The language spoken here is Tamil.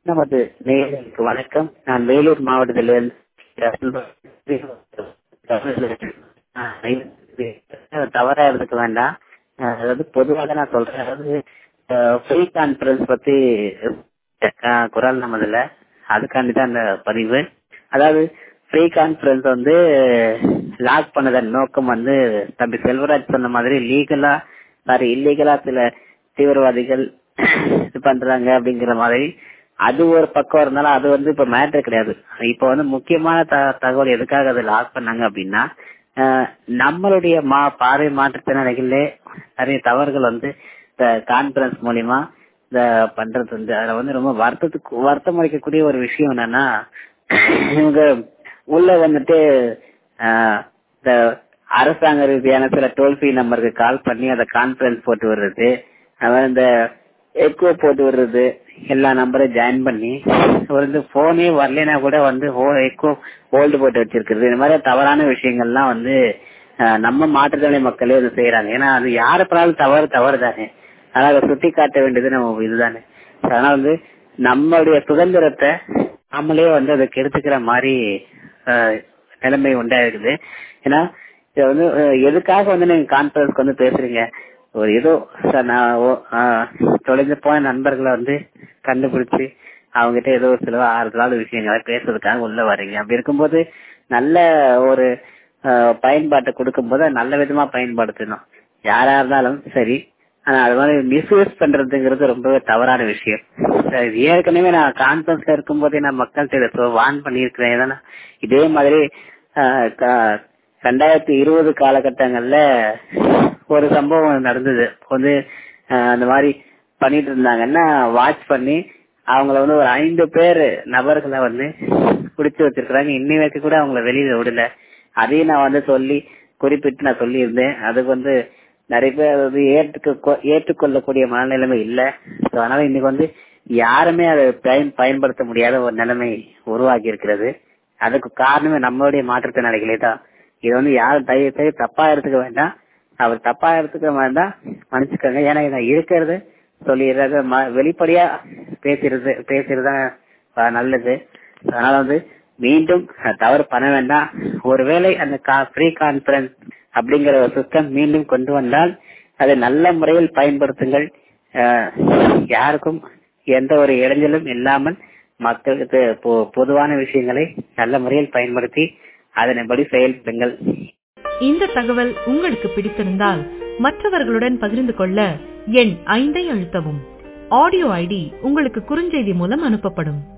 நமது நேயர்களுக்கு வணக்கம். நான் வேலூர் மாவட்டத்திலிருந்து தவறா எடுத்துக்க வேண்டாம். அதாவது பொதுவாக நான் சொல்றேன். அதாவது ஃப்ரீ கான்பரன்ஸ் பத்தி குரல் நமதுல அதுக்காண்டி தான் அந்த பதிவு. அதாவது ஃப்ரீ கான்பரன்ஸ் வந்து லாக் பண்ணதன் நோக்கம் வந்து தம்பி செல்வராஜ் சொன்ன மாதிரி இல்லீகலா சில தீவிரவாதிகள் இது பண்றாங்க அப்படிங்கிற மாதிரி அது ஒரு பக்கம் இருந்தாலும் அது வந்து இப்ப மேட்டர் கிடையாது. இப்ப வந்து முக்கியமான தகவல் எதுக்காக அதை லாக் பண்ணாங்க அப்படின்னா, நம்மளுடைய பார்வை மாற்றுத்திறனாளிகளே நிறைய தவறுகள் வந்து இந்த கான்பரன்ஸ் மூலியமா இந்த பண்றது வந்து அதுல வந்து ரொம்ப வருத்தம் அளிக்கக்கூடிய ஒரு விஷயம் என்னன்னா, இவங்க உள்ள வந்துட்டு இந்த அரசாங்க ரீதியான சில டோல் ஃப்ரீ நம்பருக்கு கால் பண்ணி அதை கான்பரன்ஸ் போட்டு விடுறது, இந்த எக்கோ போட்டு விடுறது, எல்லா நம்பரையும் ஜாயின் பண்ணி ஒரு போனே வரலனா கூட வந்து எக்கோ ஹோல்டு போட்டு வச்சிருக்கிறது, இந்த மாதிரி தவறான விஷயங்கள்லாம் வந்து நம்ம மாற்றுத்திறனாளி மக்களே இது செய்யறாங்க. ஏன்னா அது யாரு பண்ணாலும் தவறு தானே. அதனால அதை சுட்டி காட்ட வேண்டியது நம்ம இதுதானே. அதனால வந்து நம்மளுடைய சுதந்திரத்தை நம்மளே வந்து அதை கெடுத்துக்கிற மாதிரி நிலைமை உண்டாயிருக்குது. ஏன்னா இது வந்து எதுக்காக வந்து நீங்க கான்பரன்ஸ்க்கு வந்து பேசுறீங்க, ஒரு ஏதோ தொலைந்து போன நண்பர்களை வந்து கண்டுபிடிச்சு அவங்ககிட்ட ஏதோ சில ஆறுதலான விஷயங்களை பேசுறதுக்காக உள்ள வர்றீங்க. அப்படி இருக்கும்போது நல்ல ஒரு பயன்பாட்டை கொடுக்கும் போது நல்ல விதமா பயன்படுத்தணும், யாரா இருந்தாலும் சரி. ஆனா அது மாதிரி மிஸ்யூஸ் பண்றதுங்கிறது ரொம்பவே தவறான விஷயம். ஏற்கனவே நான் கான்பரன்ஸ்ல இருக்கும் போதே நான் மக்கள்கிட்ட வார்ன் பண்ணியிருக்கிறேன். இதே மாதிரி 2020 காலகட்டங்கள்ல ஒரு சம்பவம் நடந்தது. வந்து அந்த மாதிரி பண்ணிட்டு இருந்தாங்கன்னா வாட்ச் பண்ணி அவங்கள வந்து ஒரு 5 பேர் நபர்களை வந்து பிடிச்சு வச்சிருக்கிறாங்க. இன்னி வரைக்கும் கூட அவங்கள வெளியில விடல. அதையும் நான் வந்து குறிப்பிட்டு நான் சொல்லி இருந்தேன். அதுக்கு வந்து நிறைய பேர் வந்து ஏற்றுக்கொள்ளக்கூடிய மனநிலைமை இல்லை. அதனால இன்னைக்கு வந்து யாருமே அதை பயன்படுத்த முடியாத ஒரு நிலைமை உருவாக்கி இருக்கிறது. அதுக்கு காரணமே நம்மளுடைய மாற்றுத்திறனாளிகளே தான். இது வந்து யாரும் தயவு தப்பா எடுத்துக்க வேண்டாம். அவர் தப்பா எடுத்துக்க வேண்டாம், மன்னிச்சுக்கோங்க. ஏன்னா நான் இருக்கிறது சொல்லிடுறது, வெளிப்படையா பேசுறதுதான் நல்லது. அதனால வந்து மீண்டும் தவறு பண்ண வேண்டாம். ஒருவேளை அந்த ஃப்ரீ கான்பரன்ஸ் அப்படிங்கிற ஒரு சிஸ்டம் மீண்டும் கொண்டு வந்தால் அதை நல்ல முறையில் பயன்படுத்துங்கள். யாருக்கும் எந்த ஒரு இடைஞ்சலும் இல்லாமல் மக்களுக்கு பொதுவான விஷயங்களை நல்ல முறையில் பயன்படுத்தி அதன்படி செயல்படுங்கள். இந்த தகவல் உங்களுக்கு பிடித்திருந்தால் மற்றவர்களுடன் பகிர்ந்து கொள்ள எண் 5 அழுத்தவும். ஆடியோ ஐடி உங்களுக்கு குறுஞ்செய்தி மூலம் அனுப்பப்படும்.